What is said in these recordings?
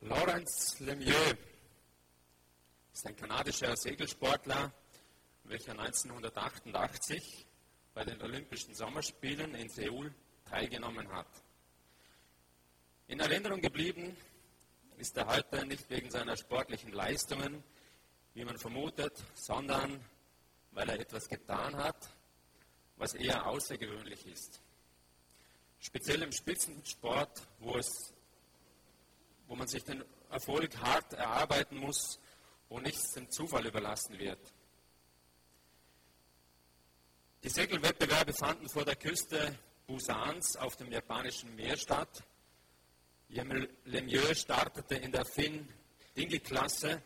Laurens Lemieux ist ein kanadischer Segelsportler, welcher 1988 bei den Olympischen Sommerspielen in Seoul teilgenommen hat. In Erinnerung geblieben ist er heute nicht wegen seiner sportlichen Leistungen, wie man vermutet, sondern weil er etwas getan hat, was eher außergewöhnlich ist. Speziell im Spitzensport, wo man sich den Erfolg hart erarbeiten muss, wo nichts dem Zufall überlassen wird. Die Segelwettbewerbe fanden vor der Küste Busans auf dem japanischen Meer statt. Lemieux startete in der Finn-Dinghy-Klasse.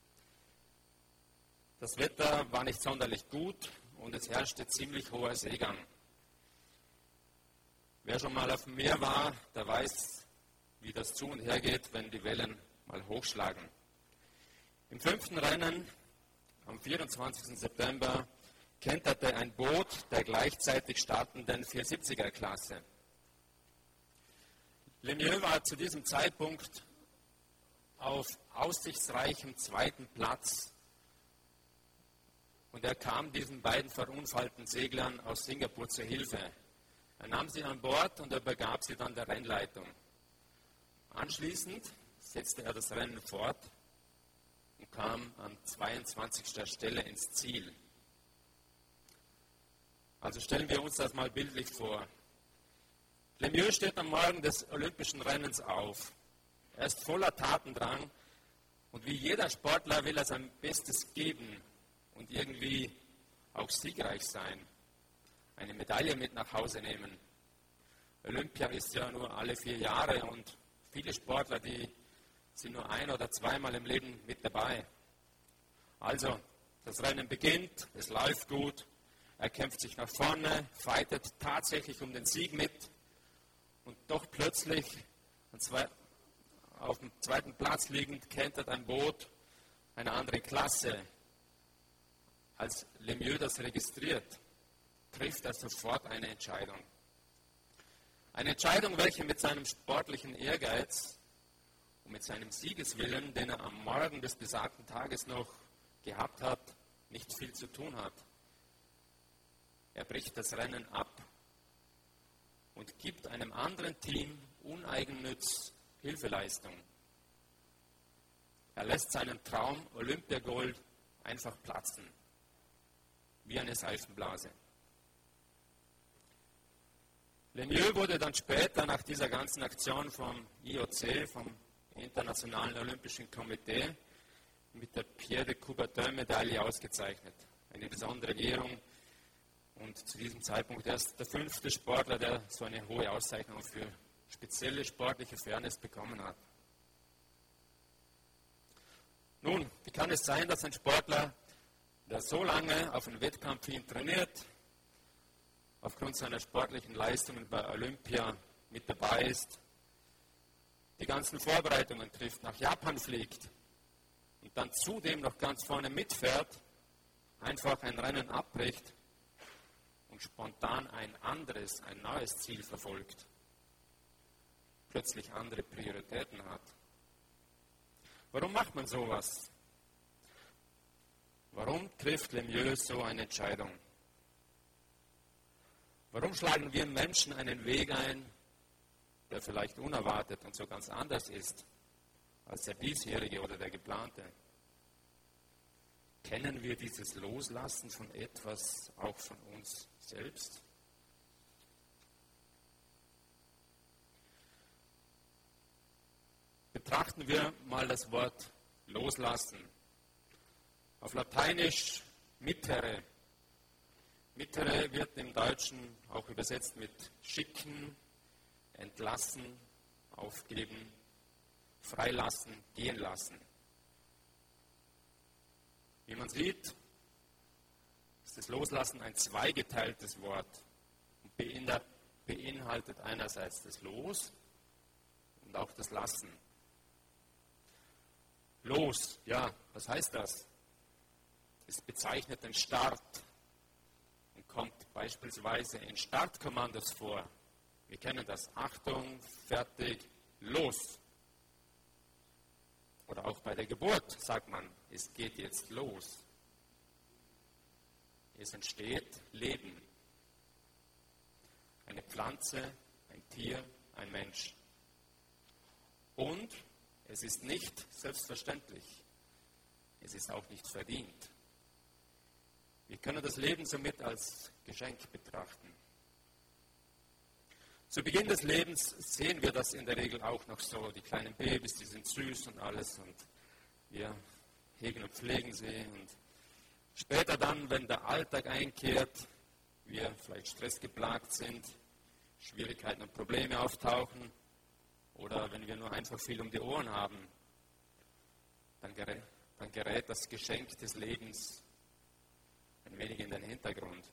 Das Wetter war nicht sonderlich gut und es herrschte ziemlich hoher Seegang. Wer schon mal auf dem Meer war, der weiß, wie das zu und her geht, wenn die Wellen mal hochschlagen. Im 5. Rennen, am 24. September, kenterte ein Boot der gleichzeitig startenden 470er-Klasse. Lemieux war zu diesem Zeitpunkt auf aussichtsreichem 2. Platz und er kam diesen beiden verunfallten Seglern aus Singapur zur Hilfe. Er nahm sie an Bord und übergab sie dann der Rennleitung. Anschließend setzte er das Rennen fort und kam an 22. Stelle ins Ziel. Also stellen wir uns das mal bildlich vor. Lemieux steht am Morgen des Olympischen Rennens auf. Er ist voller Tatendrang und wie jeder Sportler will er sein Bestes geben und irgendwie auch siegreich sein, eine Medaille mit nach Hause nehmen. Olympia ist ja nur alle 4 Jahre und viele Sportler, die sind nur 1- oder 2-mal im Leben mit dabei. Also, das Rennen beginnt, es läuft gut, er kämpft sich nach vorne, fightet tatsächlich um den Sieg mit und doch plötzlich auf dem 2. Platz liegend kentert ein Boot einer anderen Klasse. Als Lemieux das registriert, trifft er sofort eine Entscheidung. Eine Entscheidung, welche mit seinem sportlichen Ehrgeiz und mit seinem Siegeswillen, den er am Morgen des besagten Tages noch gehabt hat, nicht viel zu tun hat. Er bricht das Rennen ab und gibt einem anderen Team uneigennütz Hilfeleistung. Er lässt seinen Traum Olympiagold einfach platzen, wie eine Seifenblase. Lemieux wurde dann später nach dieser ganzen Aktion vom IOC, vom Internationalen Olympischen Komitee, mit der Pierre de Coubertin-Medaille ausgezeichnet. Eine besondere Ehrung und zu diesem Zeitpunkt erst der 5. Sportler, der so eine hohe Auszeichnung für spezielle sportliche Fairness bekommen hat. Nun, wie kann es sein, dass ein Sportler, der so lange auf einen Wettkampf hin trainiert, aufgrund seiner sportlichen Leistungen bei Olympia mit dabei ist, die ganzen Vorbereitungen trifft, nach Japan fliegt und dann zudem noch ganz vorne mitfährt, einfach ein Rennen abbricht und spontan ein neues Ziel verfolgt, plötzlich andere Prioritäten hat. Warum macht man sowas? Warum trifft Lemieux so eine Entscheidung? Warum schlagen wir Menschen einen Weg ein, der vielleicht unerwartet und so ganz anders ist als der bisherige oder der geplante? Kennen wir dieses Loslassen von etwas auch von uns selbst? Betrachten wir mal das Wort loslassen. Auf Lateinisch mittere. Mittere wird im Deutschen auch übersetzt mit schicken, entlassen, aufgeben, freilassen, gehen lassen. Wie man sieht, ist das Loslassen ein zweigeteiltes Wort und beinhaltet einerseits das Los und auch das Lassen. Los, ja, was heißt das? Es bezeichnet den Start und kommt beispielsweise in Startkommandos vor. Wir kennen das. Achtung, fertig, los. Bei der Geburt sagt man, es geht jetzt los. Es entsteht Leben. Eine Pflanze, ein Tier, ein Mensch. Und es ist nicht selbstverständlich. Es ist auch nicht verdient. Wir können das Leben somit als Geschenk betrachten. Zu Beginn des Lebens sehen wir das in der Regel auch noch so. Die kleinen Babys, die sind süß und alles und wir hegen und pflegen sie. Und später dann, wenn der Alltag einkehrt, wir vielleicht stressgeplagt sind, Schwierigkeiten und Probleme auftauchen oder wenn wir nur einfach viel um die Ohren haben, dann gerät das Geschenk des Lebens ein wenig in den Hintergrund.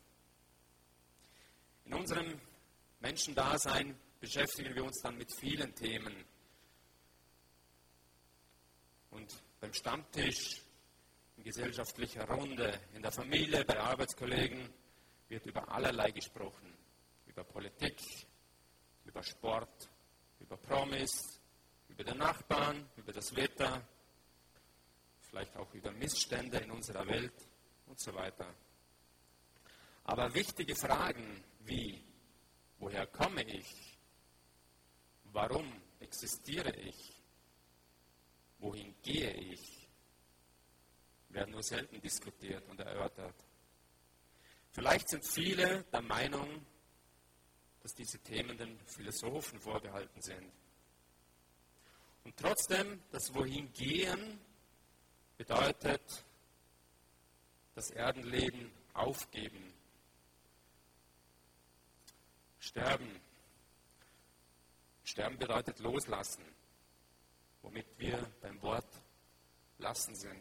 In unserem Menschendasein beschäftigen wir uns dann mit vielen Themen. Und beim Stammtisch, in gesellschaftlicher Runde, in der Familie, bei Arbeitskollegen wird über allerlei gesprochen. Über Politik, über Sport, über Promis, über den Nachbarn, über das Wetter, vielleicht auch über Missstände in unserer Welt und so weiter. Aber wichtige Fragen wie: Woher komme ich? Warum existiere ich? Wohin gehe ich? Werden nur selten diskutiert und erörtert. Vielleicht sind viele der Meinung, dass diese Themen den Philosophen vorbehalten sind. Und trotzdem, das Wohin gehen bedeutet das Erdenleben aufgeben. Sterben. Sterben bedeutet loslassen, womit wir beim Wort lassen sind.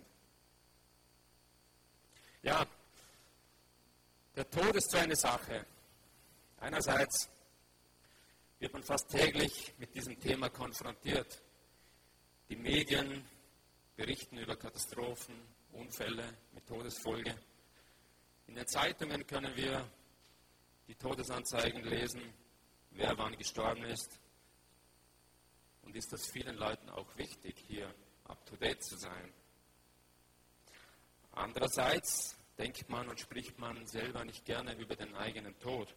Ja, der Tod ist so eine Sache. Einerseits wird man fast täglich mit diesem Thema konfrontiert. Die Medien berichten über Katastrophen, Unfälle mit Todesfolge. In den Zeitungen können wir die Todesanzeigen lesen, wer wann gestorben ist. Und ist das vielen Leuten auch wichtig, hier up-to-date zu sein. Andererseits denkt man und spricht man selber nicht gerne über den eigenen Tod.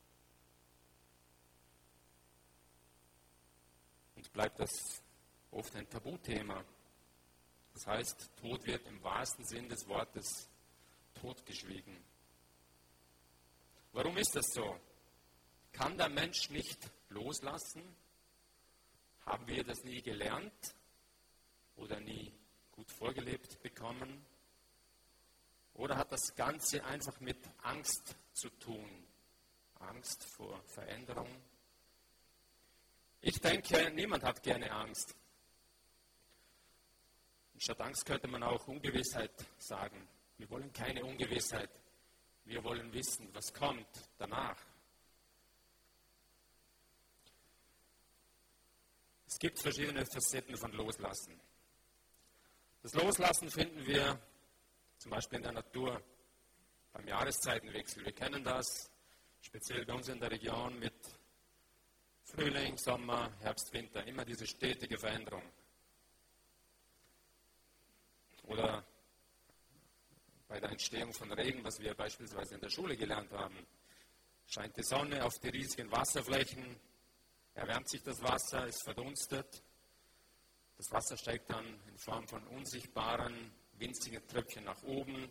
Und bleibt das oft ein Tabuthema. Das heißt, Tod wird im wahrsten Sinn des Wortes totgeschwiegen. Warum ist das so? Kann der Mensch nicht loslassen? Haben wir das nie gelernt oder nie gut vorgelebt bekommen? Oder hat das Ganze einfach mit Angst zu tun? Angst vor Veränderung? Ich denke, niemand hat gerne Angst. Statt Angst könnte man auch Ungewissheit sagen. Wir wollen keine Ungewissheit. Wir wollen wissen, was kommt danach. Es gibt verschiedene Facetten von Loslassen. Das Loslassen finden wir zum Beispiel in der Natur, beim Jahreszeitenwechsel. Wir kennen das, speziell bei uns in der Region mit Frühling, Sommer, Herbst, Winter, immer diese stetige Veränderung. Oder bei der Entstehung von Regen, was wir beispielsweise in der Schule gelernt haben. Scheint die Sonne auf die riesigen Wasserflächen, erwärmt sich das Wasser, es verdunstet. Das Wasser steigt dann in Form von unsichtbaren, winzigen Tröpfchen nach oben.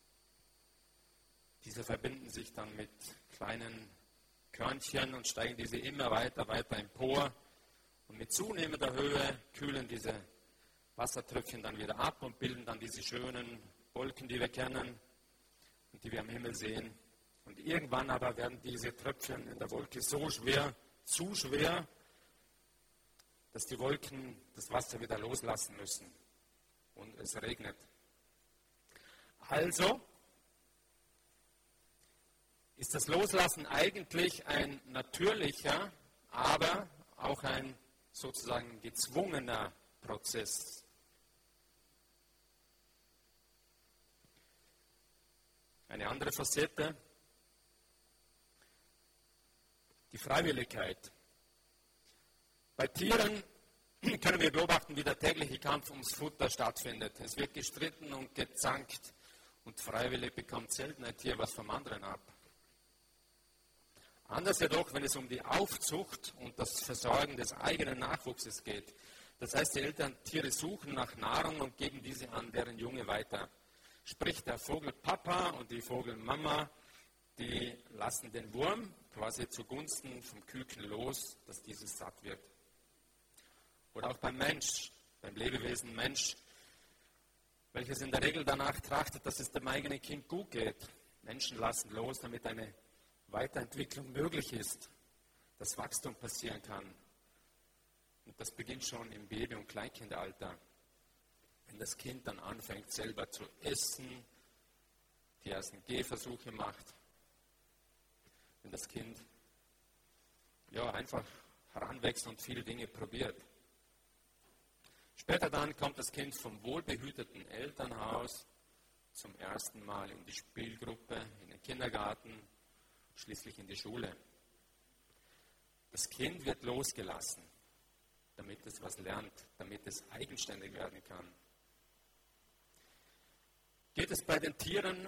Diese verbinden sich dann mit kleinen Körnchen und steigen diese immer weiter empor. Und mit zunehmender Höhe kühlen diese Wassertröpfchen dann wieder ab und bilden dann diese schönen Wolken, die wir kennen und die wir am Himmel sehen. Und irgendwann aber werden diese Tröpfchen in der Wolke so schwer, zu schwer, dass die Wolken das Wasser wieder loslassen müssen und es regnet. Also ist das Loslassen eigentlich ein natürlicher, aber auch ein sozusagen gezwungener Prozess. Eine andere Facette, die Freiwilligkeit. Bei Tieren können wir beobachten, wie der tägliche Kampf ums Futter stattfindet. Es wird gestritten und gezankt und freiwillig bekommt selten ein Tier was vom anderen ab. Anders jedoch, wenn es um die Aufzucht und das Versorgen des eigenen Nachwuchses geht. Das heißt, die Eltern Tiere suchen nach Nahrung und geben diese an deren Junge weiter. Sprich, der Vogelpapa und die Vogelmama, die lassen den Wurm quasi zugunsten vom Küken los, dass dieses satt wird. Oder auch beim Mensch, beim Lebewesen Mensch, welches in der Regel danach trachtet, dass es dem eigenen Kind gut geht. Menschen lassen los, damit eine Weiterentwicklung möglich ist, dass Wachstum passieren kann. Und das beginnt schon im Baby- und Kleinkindalter. Wenn das Kind dann anfängt, selber zu essen, die ersten Gehversuche macht, wenn das Kind einfach heranwächst und viele Dinge probiert. Später dann kommt das Kind vom wohlbehüteten Elternhaus zum ersten Mal in die Spielgruppe, in den Kindergarten, schließlich in die Schule. Das Kind wird losgelassen, damit es was lernt, damit es eigenständig werden kann. Geht es bei den Tieren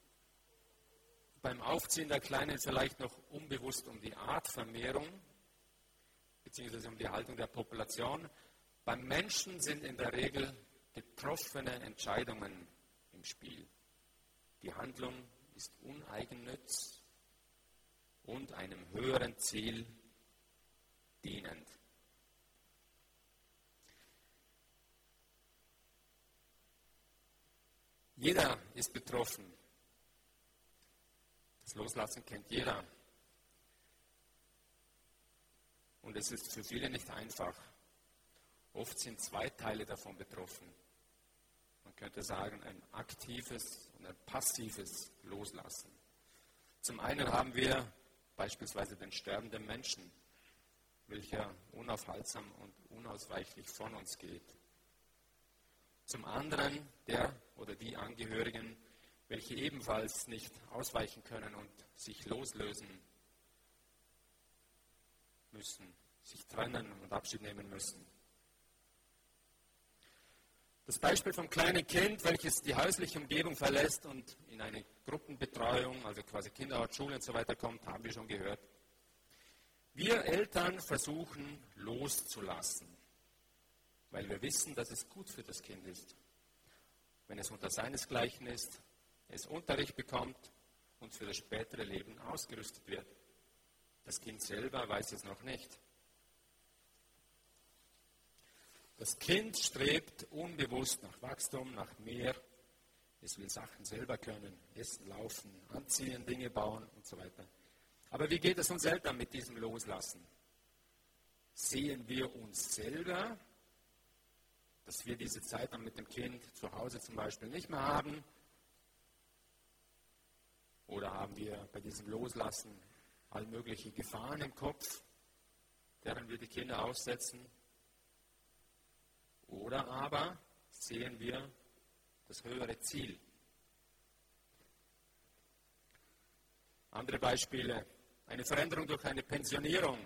beim Aufziehen der Kleinen vielleicht noch unbewusst um die Artvermehrung, beziehungsweise um die Haltung der Population? Beim Menschen sind in der Regel getroffene Entscheidungen im Spiel. Die Handlung ist uneigennütz und einem höheren Ziel dienend. Jeder ist betroffen. Das Loslassen kennt jeder. Und es ist für viele nicht einfach. Oft sind zwei Teile davon betroffen. Man könnte sagen, ein aktives und ein passives Loslassen. Zum einen haben wir beispielsweise den sterbenden Menschen, welcher unaufhaltsam und unausweichlich von uns geht. Zum anderen der oder die Angehörigen, welche ebenfalls nicht ausweichen können und sich loslösen müssen, sich trennen und Abschied nehmen müssen. Das Beispiel vom kleinen Kind, welches die häusliche Umgebung verlässt und in eine Gruppenbetreuung, also quasi Kinderort, Schule und so weiter kommt, haben wir schon gehört. Wir Eltern versuchen loszulassen, weil wir wissen, dass es gut für das Kind ist, wenn es unter seinesgleichen ist, es Unterricht bekommt und für das spätere Leben ausgerüstet wird. Das Kind selber weiß es noch nicht. Das Kind strebt unbewusst nach Wachstum, nach mehr. Es will Sachen selber können, essen, laufen, anziehen, Dinge bauen und so weiter. Aber wie geht es uns Eltern mit diesem Loslassen? Sehen wir uns selber, dass wir diese Zeit dann mit dem Kind zu Hause zum Beispiel nicht mehr haben? Oder haben wir bei diesem Loslassen all mögliche Gefahren im Kopf, deren wir die Kinder aussetzen? Oder aber sehen wir das höhere Ziel? Andere Beispiele. Eine Veränderung durch eine Pensionierung.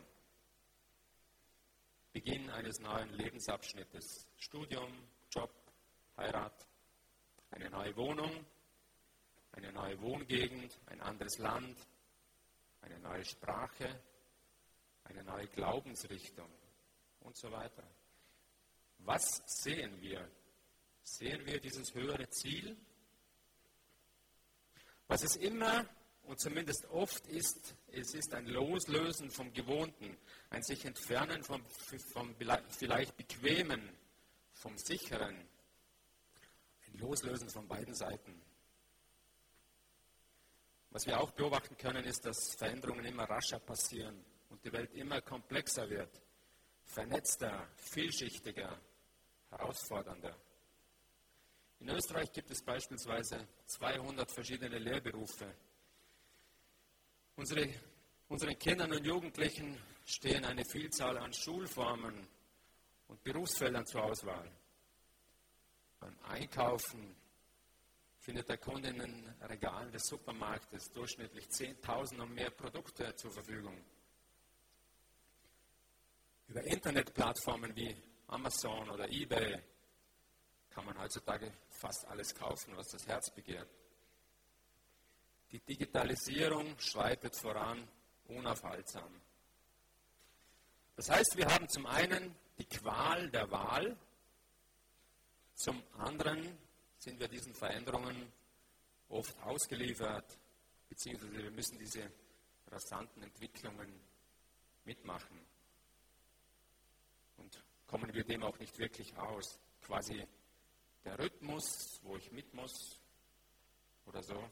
Beginn eines neuen Lebensabschnittes. Studium, Job, Heirat. Eine neue Wohnung, eine neue Wohngegend, ein anderes Land, eine neue Sprache, eine neue Glaubensrichtung und so weiter. Was sehen wir? Sehen wir dieses höhere Ziel? Was es immer und zumindest oft ist, es ist ein Loslösen vom Gewohnten, ein sich entfernen vom vielleicht Bequemen, vom Sicheren, ein Loslösen von beiden Seiten. Was wir auch beobachten können, ist, dass Veränderungen immer rascher passieren und die Welt immer komplexer wird, vernetzter, vielschichtiger, herausfordernder. In Österreich gibt es beispielsweise 200 verschiedene Lehrberufe. Unseren Kindern und Jugendlichen stehen eine Vielzahl an Schulformen und Berufsfeldern zur Auswahl. Beim Einkaufen findet der Kunde in den Regalen des Supermarktes durchschnittlich 10.000 und mehr Produkte zur Verfügung. Über Internetplattformen wie Amazon oder eBay kann man heutzutage fast alles kaufen, was das Herz begehrt. Die Digitalisierung schreitet voran, unaufhaltsam. Das heißt, wir haben zum einen die Qual der Wahl, zum anderen sind wir diesen Veränderungen oft ausgeliefert, beziehungsweise wir müssen diese rasanten Entwicklungen mitmachen. Und kommen wir dem auch nicht wirklich aus. Quasi der Rhythmus, wo ich mit muss oder so.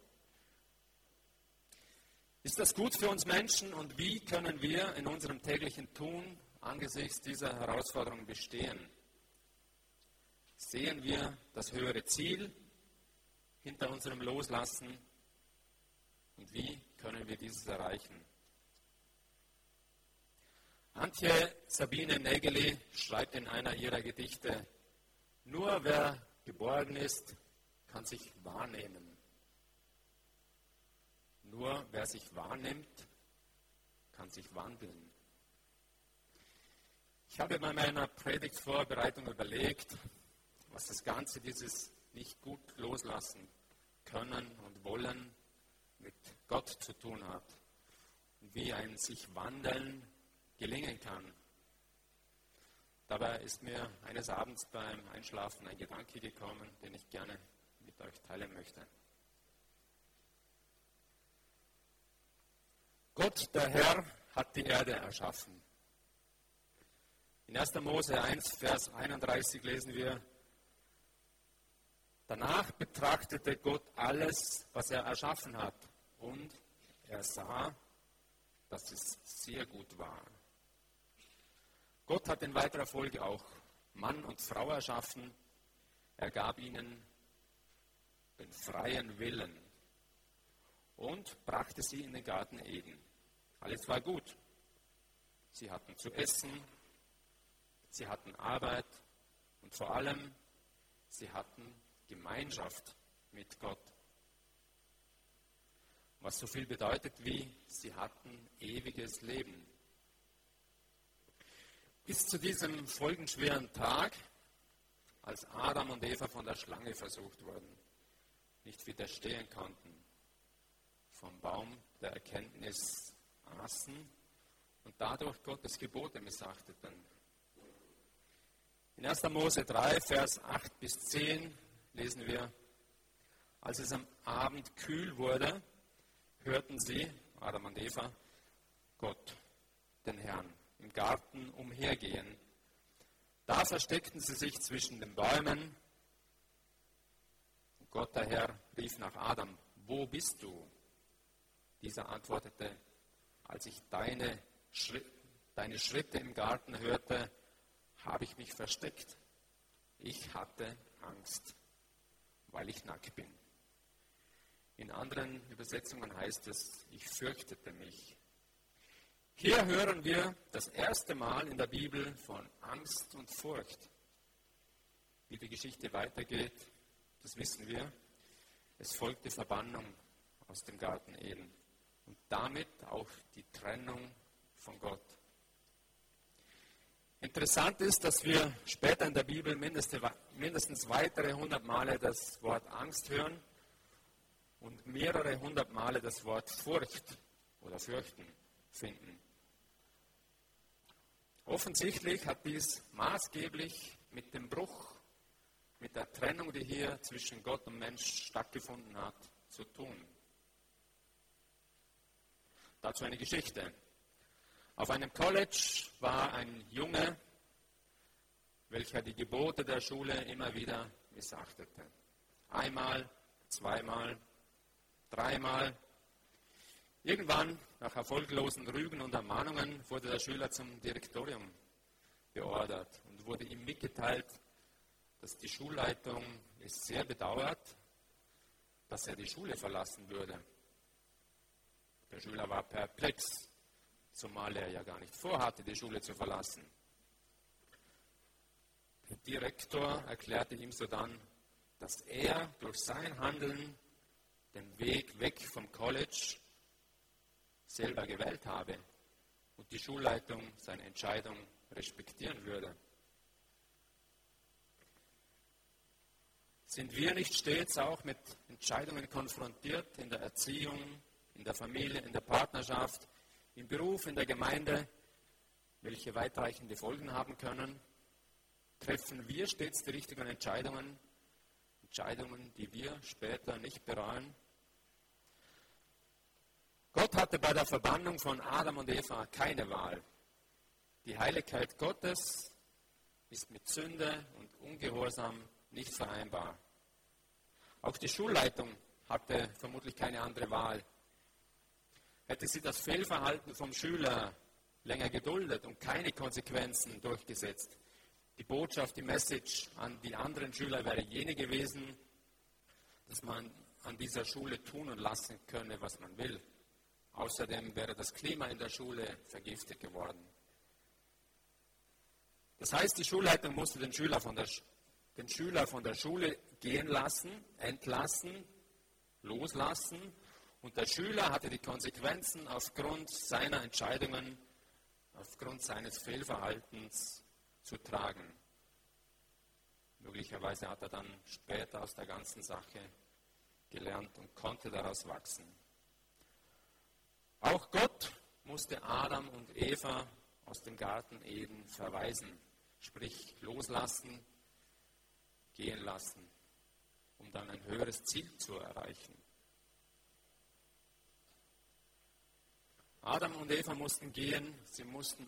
Ist das gut für uns Menschen und wie können wir in unserem täglichen Tun angesichts dieser Herausforderungen bestehen? Sehen wir das höhere Ziel hinter unserem Loslassen und wie können wir dieses erreichen? Antje Sabine Nägeli schreibt in einer ihrer Gedichte: Nur wer geborgen ist, kann sich wahrnehmen. Nur wer sich wahrnimmt, kann sich wandeln. Ich habe bei meiner Predigtvorbereitung überlegt, was das Ganze dieses nicht gut loslassen können und wollen mit Gott zu tun hat und wie ein sich wandeln gelingen kann. Dabei ist mir eines Abends beim Einschlafen ein Gedanke gekommen, den ich gerne mit euch teilen möchte. Gott, der Herr, hat die Erde erschaffen. In 1. Mose 1, Vers 31 lesen wir: Danach betrachtete Gott alles, was er erschaffen hat, und er sah, dass es sehr gut war. Gott hat in weiterer Folge auch Mann und Frau erschaffen. Er gab ihnen den freien Willen und brachte sie in den Garten Eden. Alles war gut. Sie hatten zu essen, sie hatten Arbeit und vor allem, sie hatten Gemeinschaft mit Gott. Was so viel bedeutet wie, sie hatten ewiges Leben. Bis zu diesem folgenschweren Tag, als Adam und Eva von der Schlange versucht wurden, nicht widerstehen konnten, vom Baum der Erkenntnis aßen und dadurch Gottes Gebote missachteten. In 1. Mose 3, Vers 8 bis 10 lesen wir: Als es am Abend kühl wurde, hörten sie, Adam und Eva, Gott, den Herrn, im Garten umhergehen. Da versteckten sie sich zwischen den Bäumen. Und Gott, der Herr, rief nach Adam: Wo bist du? Dieser antwortete: Als ich deine Schritte im Garten hörte, habe ich mich versteckt. Ich hatte Angst, weil ich nackt bin. In anderen Übersetzungen heißt es: Ich fürchtete mich. Hier hören wir das erste Mal in der Bibel von Angst und Furcht. Wie die Geschichte weitergeht, das wissen wir. Es folgte Verbannung aus dem Garten Eden und damit auch die Trennung von Gott. Interessant ist, dass wir später in der Bibel mindestens weitere 100 Male das Wort Angst hören und mehrere 100 Male das Wort Furcht oder Fürchten finden. Offensichtlich hat dies maßgeblich mit dem Bruch, mit der Trennung, die hier zwischen Gott und Mensch stattgefunden hat, zu tun. Dazu eine Geschichte. Auf einem College war ein Junge, welcher die Gebote der Schule immer wieder missachtete. Einmal, zweimal, dreimal. Irgendwann, nach erfolglosen Rügen und Ermahnungen, wurde der Schüler zum Direktorium beordert und wurde ihm mitgeteilt, dass die Schulleitung es sehr bedauert, dass er die Schule verlassen würde. Der Schüler war perplex, zumal er ja gar nicht vorhatte, die Schule zu verlassen. Der Direktor erklärte ihm sodann, dass er durch sein Handeln den Weg weg vom College selber gewählt habe und die Schulleitung seine Entscheidung respektieren würde. Sind wir nicht stets auch mit Entscheidungen konfrontiert in der Erziehung, in der Familie, in der Partnerschaft, im Beruf, in der Gemeinde, welche weitreichende Folgen haben können? Treffen wir stets die richtigen Entscheidungen, Entscheidungen, die wir später nicht bereuen? Gott hatte bei der Verbannung von Adam und Eva keine Wahl. Die Heiligkeit Gottes ist mit Sünde und Ungehorsam nicht vereinbar. Auch die Schulleitung hatte vermutlich keine andere Wahl. Hätte sie das Fehlverhalten vom Schüler länger geduldet und keine Konsequenzen durchgesetzt, die Botschaft, die Message an die anderen Schüler wäre jene gewesen, dass man an dieser Schule tun und lassen könne, was man will. Außerdem wäre das Klima in der Schule vergiftet geworden. Das heißt, die Schulleitung musste den Schüler von der Schule gehen lassen, entlassen, loslassen, und der Schüler hatte die Konsequenzen aufgrund seiner Entscheidungen, aufgrund seines Fehlverhaltens zu tragen. Möglicherweise hat er dann später aus der ganzen Sache gelernt und konnte daraus wachsen. Auch Gott musste Adam und Eva aus dem Garten Eden verweisen, sprich loslassen, gehen lassen, um dann ein höheres Ziel zu erreichen. Adam und Eva mussten gehen, sie mussten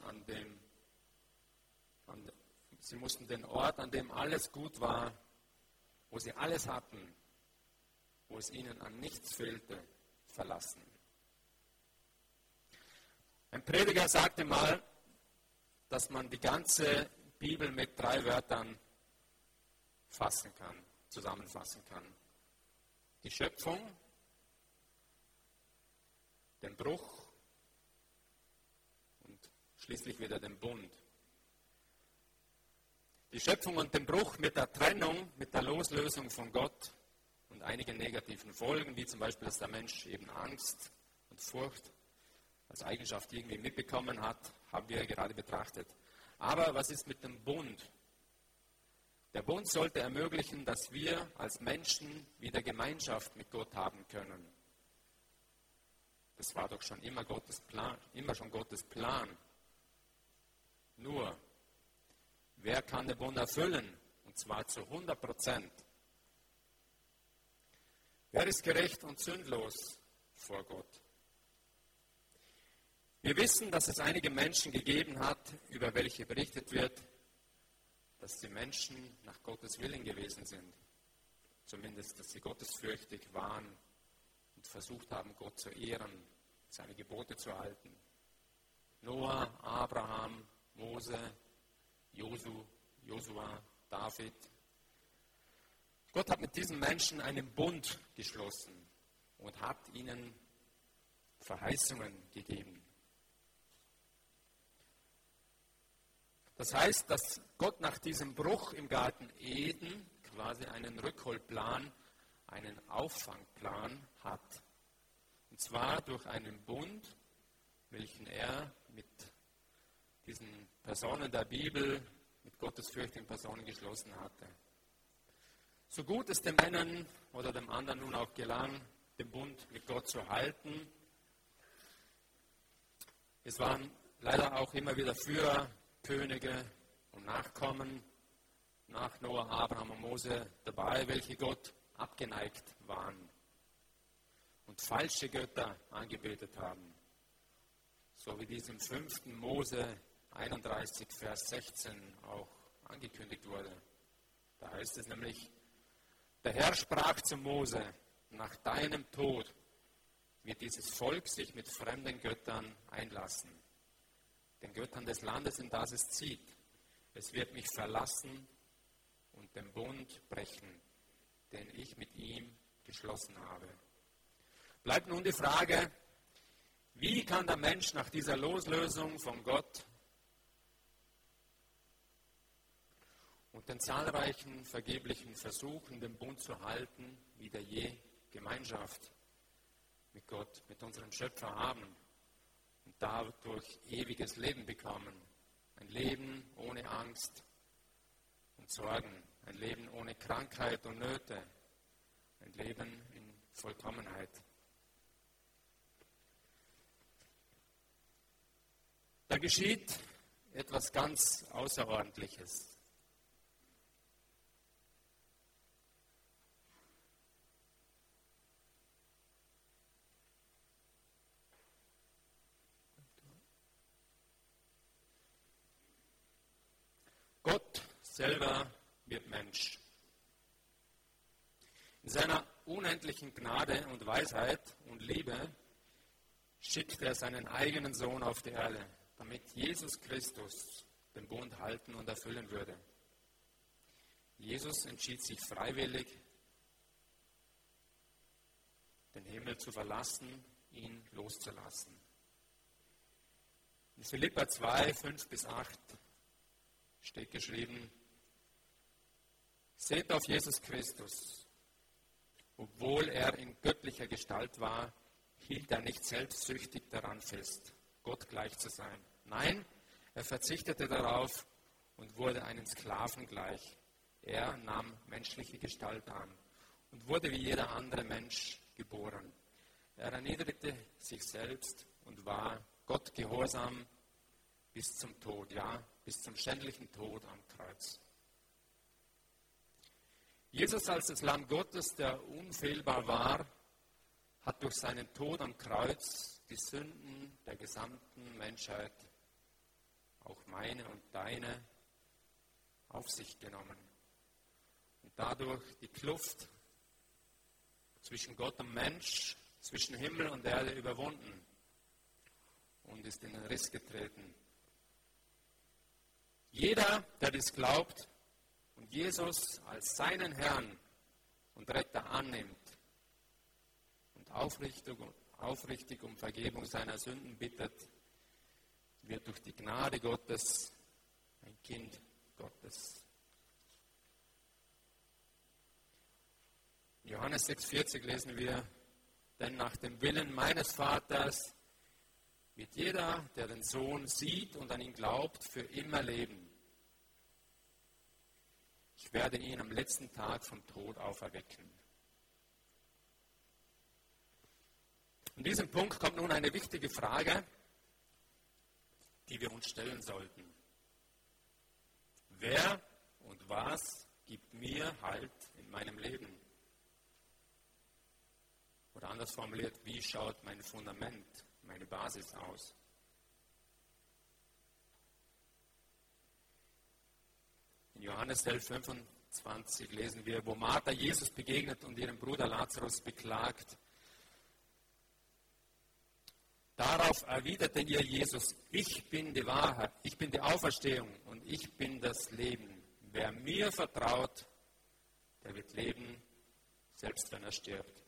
den Ort, an dem alles gut war, wo sie alles hatten, wo es ihnen an nichts fehlte, verlassen. Ein Prediger sagte mal, dass man die ganze Bibel mit 3 Wörtern zusammenfassen kann. Die Schöpfung, den Bruch und schließlich wieder den Bund. Die Schöpfung und den Bruch mit der Trennung, mit der Loslösung von Gott und einigen negativen Folgen, wie zum Beispiel, dass der Mensch eben Angst und Furcht als Eigenschaft irgendwie mitbekommen hat, haben wir gerade betrachtet. Aber was ist mit dem Bund? Der Bund sollte ermöglichen, dass wir als Menschen wieder Gemeinschaft mit Gott haben können. Das war doch schon immer schon Gottes Plan. Nur, wer kann den Bund erfüllen? Und zwar zu 100%. Wer ist gerecht und sündlos vor Gott? Wir wissen, dass es einige Menschen gegeben hat, über welche berichtet wird, dass sie Menschen nach Gottes Willen gewesen sind. Zumindest, dass sie gottesfürchtig waren und versucht haben, Gott zu ehren, seine Gebote zu halten. Noah, Abraham, Mose, Josua, David. Gott hat mit diesen Menschen einen Bund geschlossen und hat ihnen Verheißungen gegeben. Das heißt, dass Gott nach diesem Bruch im Garten Eden quasi einen Rückholplan, einen Auffangplan hat. Und zwar durch einen Bund, welchen er mit diesen Personen der Bibel, mit gottesfürchtigen Personen geschlossen hatte. So gut es dem einen oder dem anderen nun auch gelang, den Bund mit Gott zu halten, es waren leider auch immer wieder Führer, Könige und Nachkommen nach Noah, Abraham und Mose dabei, welche Gott abgeneigt waren und falsche Götter angebetet haben. So wie dies im 5. Mose 31, Vers 16 auch angekündigt wurde. Da heißt es nämlich, der Herr sprach zu Mose, nach deinem Tod wird dieses Volk sich mit fremden Göttern einlassen, den Göttern des Landes, in das es zieht. Es wird mich verlassen und den Bund brechen, den ich mit ihm geschlossen habe. Bleibt nun die Frage, wie kann der Mensch nach dieser Loslösung von Gott und den zahlreichen vergeblichen Versuchen, den Bund zu halten, wieder je Gemeinschaft mit Gott, mit unserem Schöpfer haben und dadurch ewiges Leben bekommen? Ein Leben ohne Angst und Sorgen, ein Leben ohne Krankheit und Nöte, ein Leben in Vollkommenheit. Da geschieht etwas ganz Außerordentliches. Gott selber wird Mensch. In seiner unendlichen Gnade und Weisheit und Liebe schickt er seinen eigenen Sohn auf die Erde, damit Jesus Christus den Bund halten und erfüllen würde. Jesus entschied sich freiwillig, den Himmel zu verlassen, ihn loszulassen. In Philipper 2, 5-8 steht geschrieben: Seht auf Jesus Christus. Obwohl er in göttlicher Gestalt war, hielt er nicht selbstsüchtig daran fest, Gott gleich zu sein. Nein, er verzichtete darauf und wurde einem Sklaven gleich. Er nahm menschliche Gestalt an und wurde wie jeder andere Mensch geboren. Er erniedrigte sich selbst und war Gott gehorsam bis zum Tod, ja, bis zum schändlichen Tod am Kreuz. Jesus als das Lamm Gottes, der unfehlbar war, hat durch seinen Tod am Kreuz die Sünden der gesamten Menschheit, auch meine und deine, auf sich genommen und dadurch die Kluft zwischen Gott und Mensch, zwischen Himmel und Erde überwunden und ist in den Riss getreten. Jeder, der dies glaubt und Jesus als seinen Herrn und Retter annimmt und aufrichtig um Vergebung seiner Sünden bittet, wird durch die Gnade Gottes ein Kind Gottes. In Johannes 6,40 lesen wir: Denn nach dem Willen meines Vaters wird jeder, der den Sohn sieht und an ihn glaubt, für immer leben. Ich werde ihn am letzten Tag vom Tod auferwecken. An diesem Punkt kommt nun eine wichtige Frage, die wir uns stellen sollten. Wer und was gibt mir Halt in meinem Leben? Oder anders formuliert, wie schaut mein Fundament, meine Basis aus? In Johannes 11,25 lesen wir, wo Martha Jesus begegnet und ihren Bruder Lazarus beklagt. Darauf erwiderte ihr Jesus: Ich bin die Wahrheit, ich bin die Auferstehung und ich bin das Leben. Wer mir vertraut, der wird leben, selbst wenn er stirbt.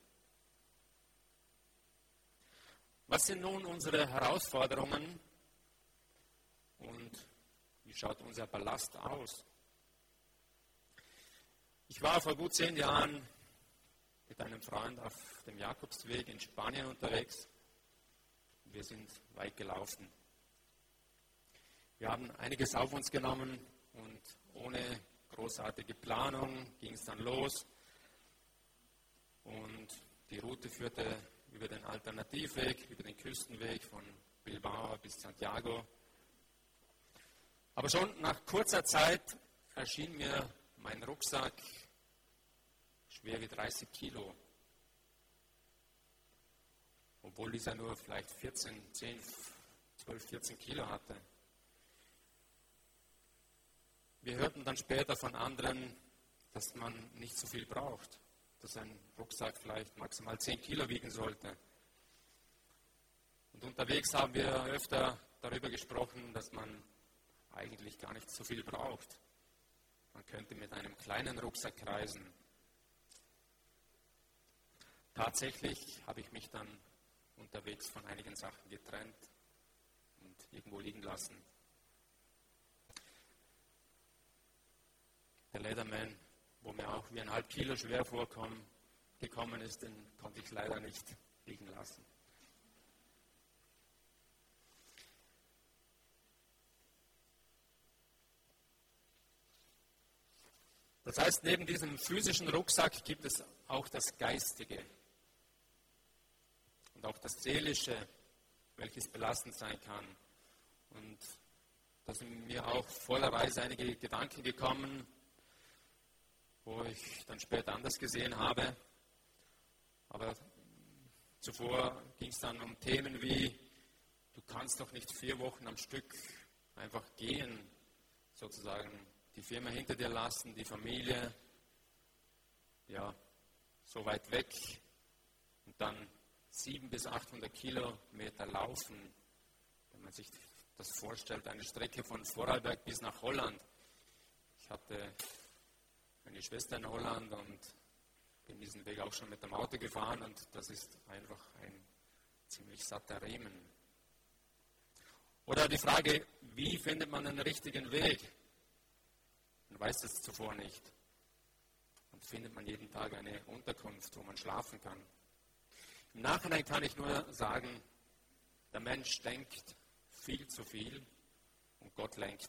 Was sind nun unsere Herausforderungen und wie schaut unser Ballast aus? Ich war vor gut 10 Jahren mit einem Freund auf dem Jakobsweg in Spanien unterwegs. Wir sind weit gelaufen. Wir haben einiges auf uns genommen und ohne großartige Planung ging es dann los. Und die Route führte über den Alternativweg, über den Küstenweg von Bilbao bis Santiago. Aber schon nach kurzer Zeit erschien mir mein Rucksack schwer wie 30 Kilo. Obwohl dieser nur vielleicht 12, 14 Kilo hatte. Wir hörten dann später von anderen, dass man nicht so viel braucht, dass ein Rucksack vielleicht maximal 10 Kilo wiegen sollte. Und unterwegs haben wir öfter darüber gesprochen, dass man eigentlich gar nicht so viel braucht. Man könnte mit einem kleinen Rucksack reisen. Tatsächlich habe ich mich dann unterwegs von einigen Sachen getrennt und irgendwo liegen lassen. Der Leatherman, wo mir auch wie 1,5 Kilo schwer gekommen ist, den konnte ich leider nicht liegen lassen. Das heißt, neben diesem physischen Rucksack gibt es auch das Geistige und auch das Seelische, welches belastend sein kann. Und da sind mir auch vor der Reise einige Gedanken gekommen, wo ich dann später anders gesehen habe. Aber zuvor ging es dann um Themen wie, du kannst doch nicht 4 Wochen am Stück einfach gehen, sozusagen die Firma hinter dir lassen, die Familie, ja, so weit weg und dann 700 bis 800 Kilometer laufen. Wenn man sich das vorstellt, eine Strecke von Vorarlberg bis nach Holland. Ich hatte eine Schwester in Holland und bin diesen Weg auch schon mit dem Auto gefahren und das ist einfach ein ziemlich satter Riemen. Oder die Frage, wie findet man einen richtigen Weg? Man weiß es zuvor nicht. Und findet man jeden Tag eine Unterkunft, wo man schlafen kann. Im Nachhinein kann ich nur sagen, der Mensch denkt viel zu viel und Gott lenkt.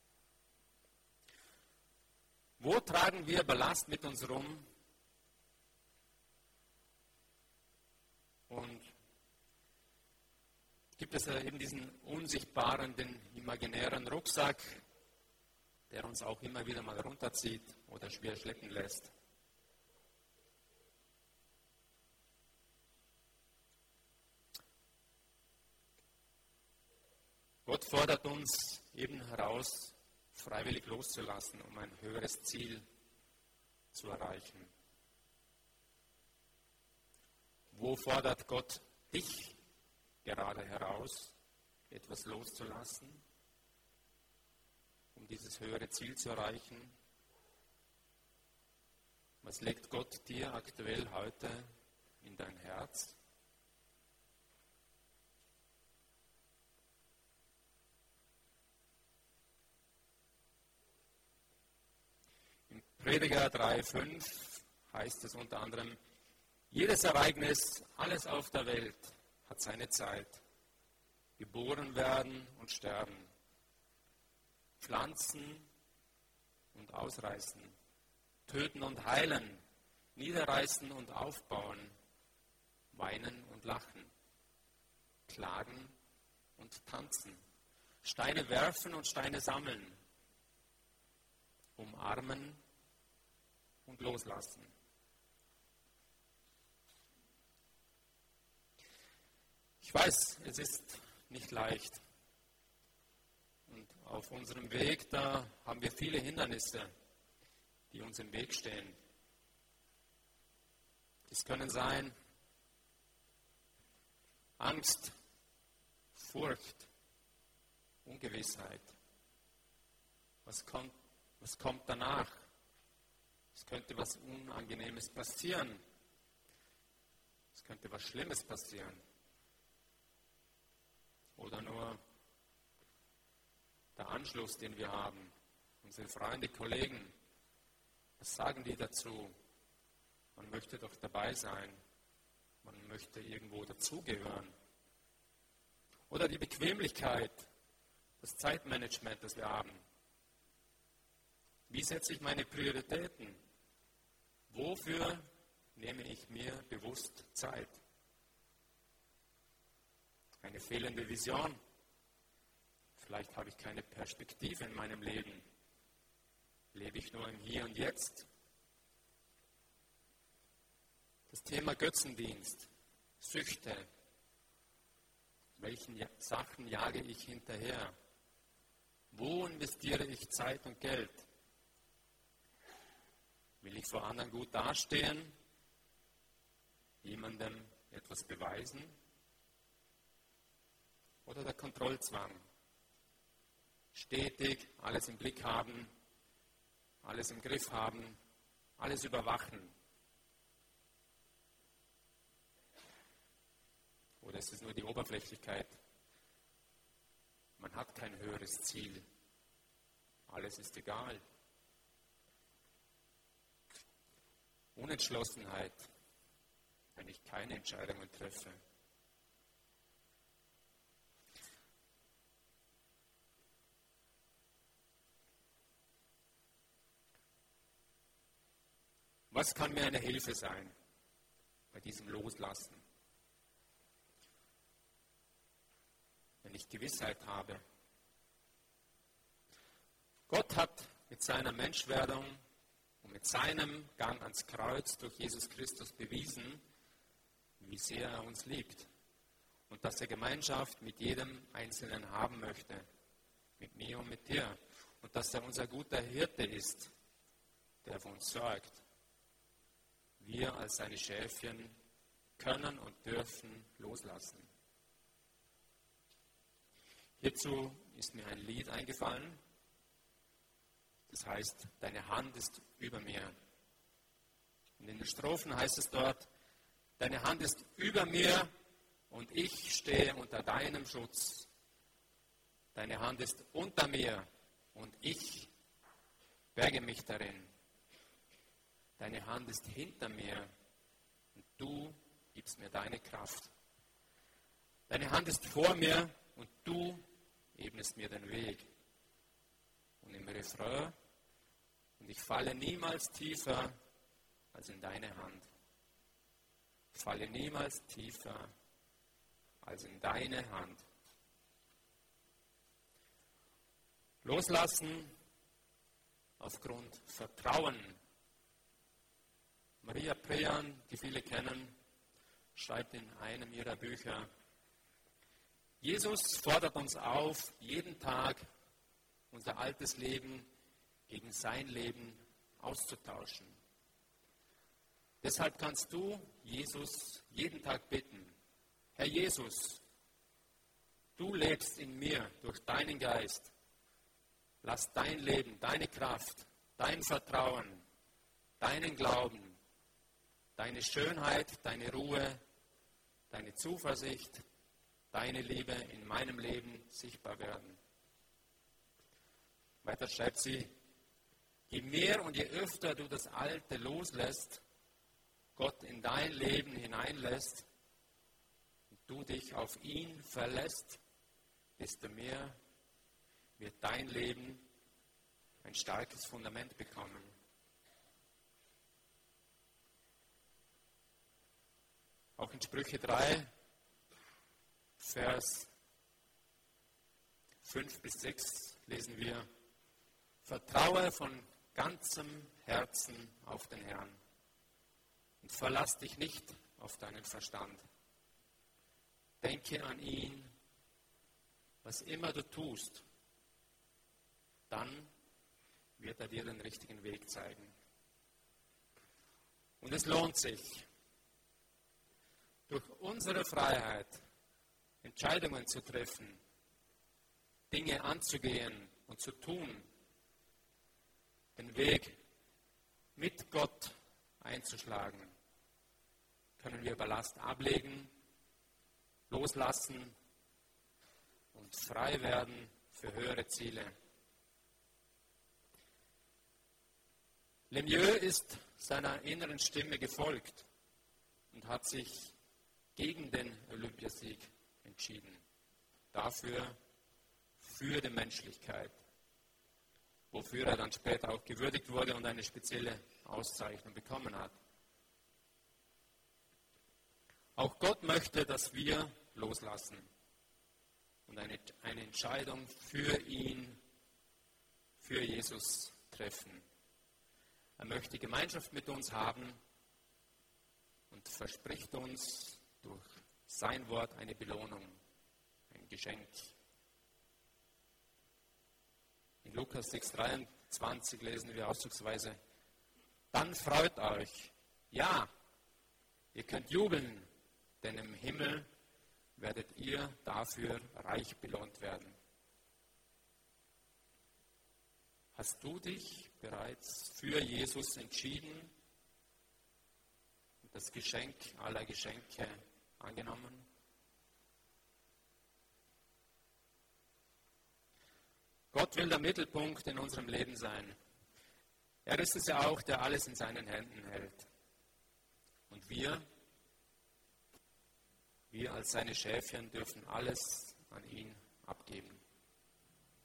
Wo tragen wir Ballast mit uns rum? Und gibt es eben diesen unsichtbaren, den imaginären Rucksack, der uns auch immer wieder mal runterzieht oder schwer schleppen lässt. Gott fordert uns eben heraus, freiwillig loszulassen, um ein höheres Ziel zu erreichen. Wo fordert Gott dich gerade heraus, etwas loszulassen, um dieses höhere Ziel zu erreichen? Was legt Gott dir aktuell heute in dein Herz? Im Prediger 3,5 heißt es unter anderem, jedes Ereignis, alles auf der Welt hat seine Zeit. Geboren werden und sterben. Pflanzen und ausreißen. Töten und heilen. Niederreißen und aufbauen. Weinen und lachen. Klagen und tanzen. Steine werfen und Steine sammeln. Umarmen und loslassen. Ich weiß, es ist nicht leicht. Und auf unserem Weg, da haben wir viele Hindernisse, die uns im Weg stehen. Es können sein Angst, Furcht, Ungewissheit. Was kommt danach? Es könnte was Unangenehmes passieren. Es könnte was Schlimmes passieren. Oder nur der Anschluss, den wir haben, unsere Freunde, Kollegen, was sagen die dazu? Man möchte doch dabei sein, man möchte irgendwo dazugehören. Oder die Bequemlichkeit, das Zeitmanagement, das wir haben. Wie setze ich meine Prioritäten? Wofür nehme ich mir bewusst Zeit? Eine fehlende Vision. Vielleicht habe ich keine Perspektive in meinem Leben. Lebe ich nur im Hier und Jetzt? Das Thema Götzendienst, Süchte. Welchen Sachen jage ich hinterher? Wo investiere ich Zeit und Geld? Will ich vor anderen gut dastehen? Jemandem etwas beweisen? Oder der Kontrollzwang. Stetig alles im Blick haben, alles im Griff haben, alles überwachen. Oder ist es nur die Oberflächlichkeit? Man hat kein höheres Ziel. Alles ist egal. Unentschlossenheit, wenn ich keine Entscheidungen treffe. Was kann mir eine Hilfe sein bei diesem Loslassen? Wenn ich Gewissheit habe. Gott hat mit seiner Menschwerdung und mit seinem Gang ans Kreuz durch Jesus Christus bewiesen, wie sehr er uns liebt und dass er Gemeinschaft mit jedem Einzelnen haben möchte, mit mir und mit dir, und dass er unser guter Hirte ist, der für uns sorgt. Wir als seine Schäfchen können und dürfen loslassen. Hierzu ist mir ein Lied eingefallen. Das heißt, deine Hand ist über mir. Und in den Strophen heißt es dort, deine Hand ist über mir und ich stehe unter deinem Schutz. Deine Hand ist unter mir und ich berge mich darin. Deine Hand ist hinter mir und du gibst mir deine Kraft. Deine Hand ist vor mir und du ebnest mir den Weg. Und im Refrain, und ich falle niemals tiefer als in deine Hand. Ich falle niemals tiefer als in deine Hand. Loslassen aufgrund Vertrauen. Maria Prejan, die viele kennen, schreibt in einem ihrer Bücher, Jesus fordert uns auf, jeden Tag unser altes Leben gegen sein Leben auszutauschen. Deshalb kannst du Jesus jeden Tag bitten, Herr Jesus, du lebst in mir durch deinen Geist. Lass dein Leben, deine Kraft, dein Vertrauen, deinen Glauben, deine Schönheit, deine Ruhe, deine Zuversicht, deine Liebe in meinem Leben sichtbar werden. Weiter schreibt sie, je mehr und je öfter du das Alte loslässt, Gott in dein Leben hineinlässt und du dich auf ihn verlässt, desto mehr wird dein Leben ein starkes Fundament bekommen. Auch in Sprüche 3, Vers 5 bis 6 lesen wir, vertraue von ganzem Herzen auf den Herrn und verlass dich nicht auf deinen Verstand. Denke an ihn, was immer du tust, dann wird er dir den richtigen Weg zeigen. Und es lohnt sich, durch unsere Freiheit Entscheidungen zu treffen, Dinge anzugehen und zu tun, den Weg mit Gott einzuschlagen, können wir Ballast ablegen, loslassen und frei werden für höhere Ziele. Lemieux ist seiner inneren Stimme gefolgt und hat sich gegen den Olympiasieg entschieden. Dafür, für die Menschlichkeit, wofür er dann später auch gewürdigt wurde und eine spezielle Auszeichnung bekommen hat. Auch Gott möchte, dass wir loslassen und eine Entscheidung für ihn, für Jesus treffen. Er möchte Gemeinschaft mit uns haben und verspricht uns durch sein Wort eine Belohnung, ein Geschenk. In Lukas 6,23 lesen wir auszugsweise, dann freut euch, ja, ihr könnt jubeln, denn im Himmel werdet ihr dafür reich belohnt werden. Hast du dich bereits für Jesus entschieden und das Geschenk aller Geschenke angenommen? Gott will der Mittelpunkt in unserem Leben sein. Er ist es ja auch, der alles in seinen Händen hält. Und wir als seine Schäfchen dürfen alles an ihn abgeben.